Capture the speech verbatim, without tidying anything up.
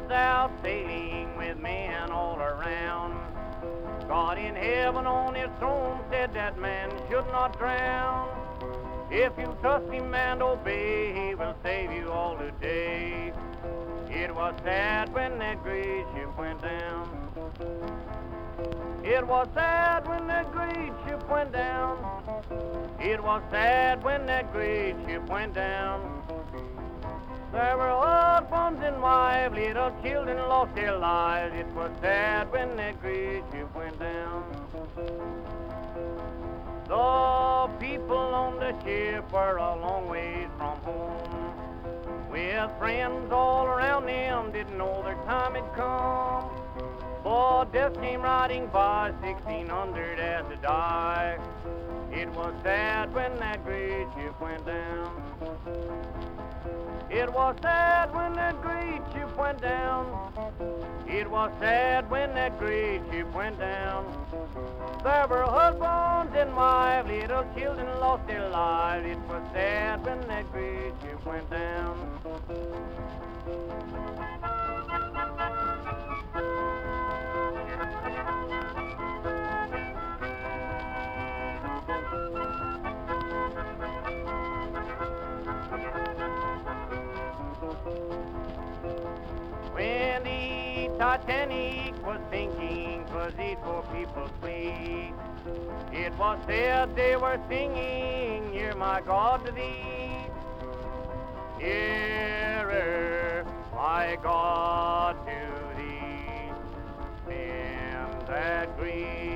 was out sailing with men all around. God in heaven on his throne said that man should not drown. If you trust him and obey, he will save you all today. It was sad when that great ship went down. It was sad when that great ship went down. It was sad when that great ship went down. There were husbands and wives, little children lost their lives. It was sad when that great ship went down. The people on the ship were a long ways from home, with friends all around them, didn't know their time had come. For death came riding by, sixteen hundred had to die. It was sad when that great ship went down. It was sad when that great ship went down. It was sad when that great ship went down. There were husbands and wives, little children lost their lives. It was sad when that great ship went down. When the Titanic was sinking, 'twas these poor people flee. It was said they were singing, "Hear my God to thee." Hearer, my God to thee. Then that grief